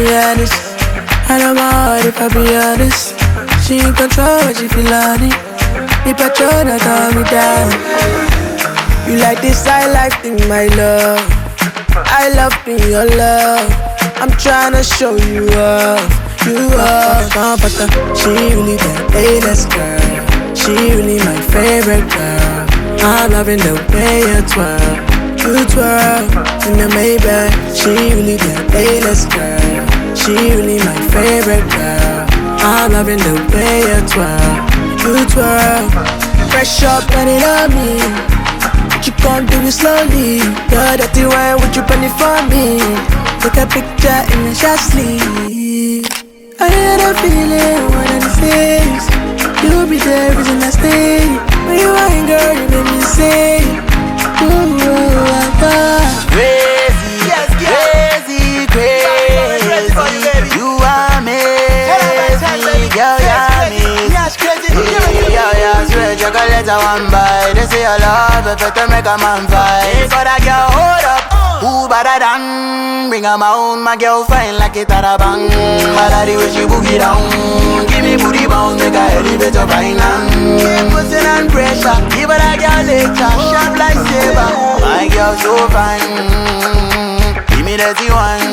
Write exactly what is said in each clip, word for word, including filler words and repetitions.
be honest. I know my heart if I be honest. She in control when she feel on it. The patrol that calm me down. You like this high life thing, my love. I love being your love. I'm tryna show you up, you up. She really that A-list girl. She really my favorite girl. I'm loving the way you twirl, you twirl in the Maybach. She really that A-list girl. She really my favorite girl. I'm loving the way you twirl, you twirl. Fresh up, run it on me. But you gon' do it slowly. Girl, dirty wine, would you burn it for me? Take a picture in the shot sleeve. I had a feeling, one of these days you'll be there, reason I stay. When you ain't, girl, you make me say, ooh, ooh, I thought crazy, yes, crazy, crazy, crazy. You are amazing, girl, you're amazing. Yo, yo, swear chocolate I want buy. They say I love it, to make a man fight. But I get hold up, who better than? Bring her my own, my girl fine like it at a bang. My daddy wish she boogie down. Give me booty bounce, make her elevate your finance. Keep pushing and pressure, give her that girl lecture. Sharp like saber, my girl so fine. Give me that one.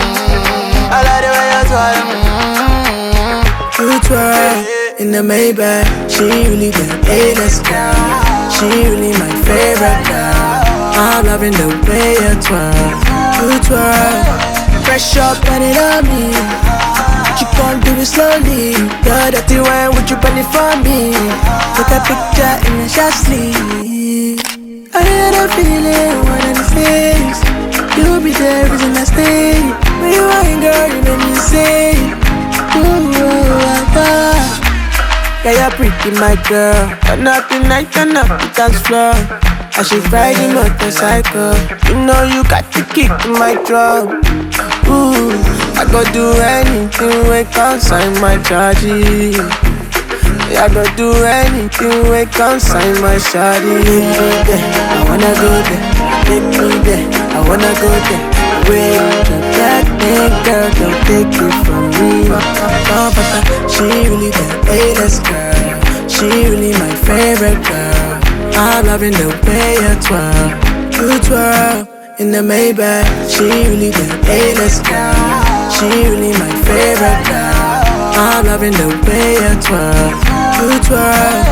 I like the way you twirl. You twirl in the Maybach. She really that A-list girl. She really my favorite girl. I'm loving the way you twirl, you twirl. Fresh up, run it on me. But you gon' do it slowly. Girl, dirty wine, would you burn it for me? Take a picture in the shot sleeve. I had a feeling, one of these days you'll be there, reason I stay. When you ain't, girl, you make me say, ooh, I thought. Yeah, you're pretty, my girl. Turn up the night, turn up the dance floor. I should ride the motorcycle. You know you got the kick in my drum. Ooh, I go do anything when consign my charges. Yeah, I go do anything when consign my shawty. Take me there, I wanna go there. Take me there, I wanna go there. Wait, that thing, girl, don't take it from me. She really that A-list girl. She really my favorite girl. I'm loving the way you twirl, you twirl in the Maybach. She really that A-list girl. She really my favorite girl. I'm loving the way you twirl, you twirl.